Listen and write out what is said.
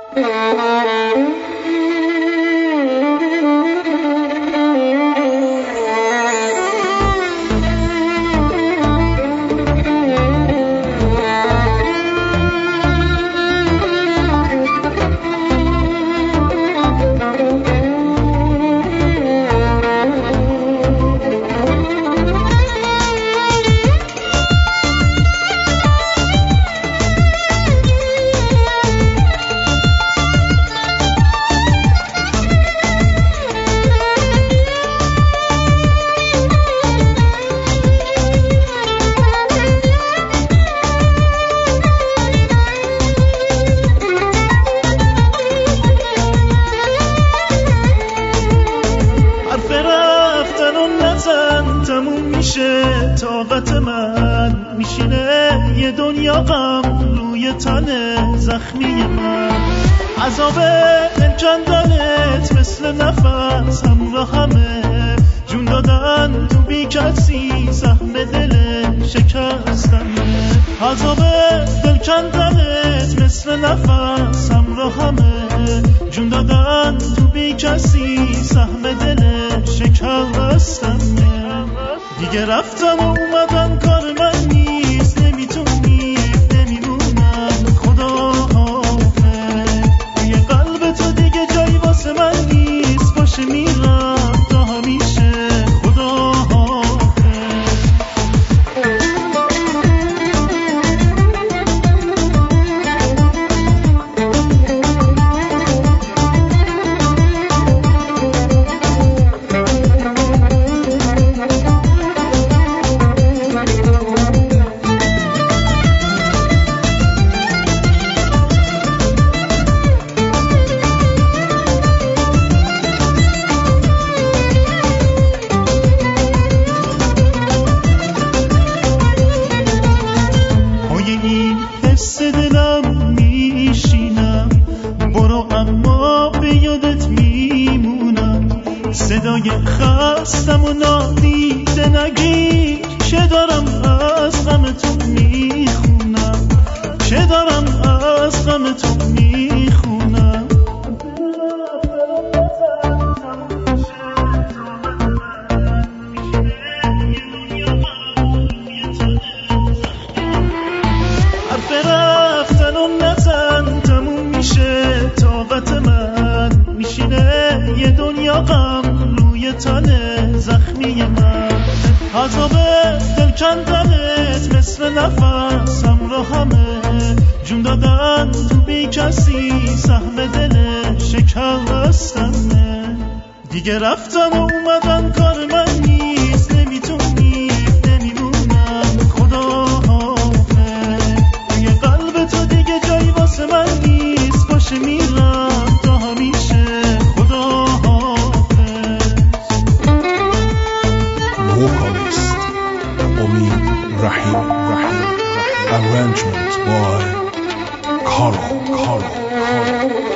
تموم میشه طاقت من، میشینه یه دنیا غم روی تن زخمی من. عذاب دل کندنت مثل نفس همراهمه، جون دادن تو بی کسی سهم دل شکستنه. عذاب دل کندنت مثل نفس همراهمه، جون دادن تو بی کسی سهم دل شکستنه. دیگه رفتم و اومدم کار من نیست، نمیتونی نمیمونم. خدا حافظ، توی قلب تو دیگه جایی واسه من نیست، باشه میرم تا همیشه. خدا دلم میشینم، برو اما به یادت میمونم. صدای خستم و نادیده نگیر، چه دارم از غم تو میخونم، چه دارم از غم تو میخونم. رفتن و نزن تموم میشه طاقت من، میشینه یه دنیا غم روی تن زخمی من. عذاب دل کندنت مثل نفس همراهمه، جون دادن تو بی کسی سهم دل شکستنه. دیگه رفتم و اومدم کار من نیست، نمیتونی نمیمونم. خدا من نیست، باشه میرم تا همیشه. خدا حافظ. Vocalist Omid Rahim. Arrangement by Carl.